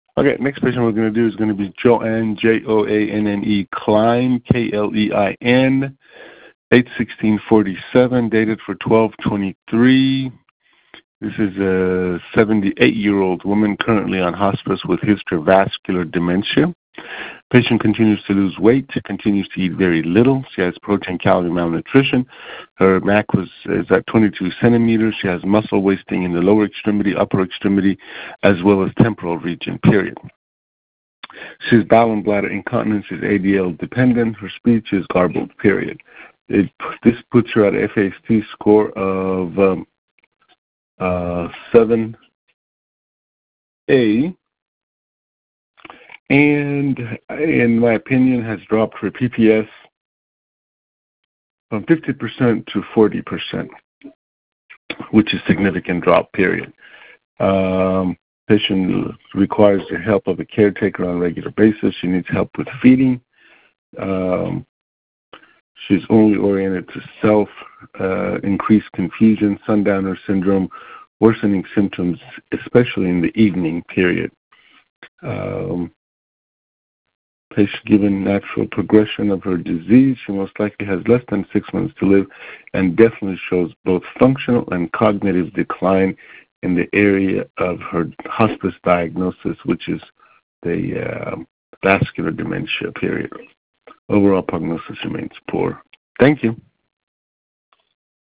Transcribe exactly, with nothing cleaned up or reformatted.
Okay, next patient we're going to do is going to be Joanne, J O A N N E, Klein, K L E I N, eight sixteen forty-seven, dated for twelve twenty-three. This is a seventy-eight-year-old woman currently on hospice with history dementia. Patient continues to lose weight, continues to eat very little. She has protein calorie malnutrition. Her M A C was is at twenty-two centimeters. She has muscle wasting in the lower extremity, upper extremity, as well as temporal region, period. She's bowel and bladder incontinence. She's A D L dependent. Her speech is garbled, period. It, this puts her at an F A S T score of um, uh, seven A. And in my opinion, has dropped her P P S from fifty percent to forty percent, which is significant drop, period. Um, patient requires the help of a caretaker on a regular basis. She needs help with feeding. Um, she's only oriented to self, uh, increased confusion, sundowner syndrome, worsening symptoms, especially in the evening, period. Um, Patient given natural progression of her disease, she most likely has less than six months to live and definitely shows both functional and cognitive decline in the area of her hospice diagnosis, which is the uh, vascular dementia, period. Overall prognosis remains poor. Thank you.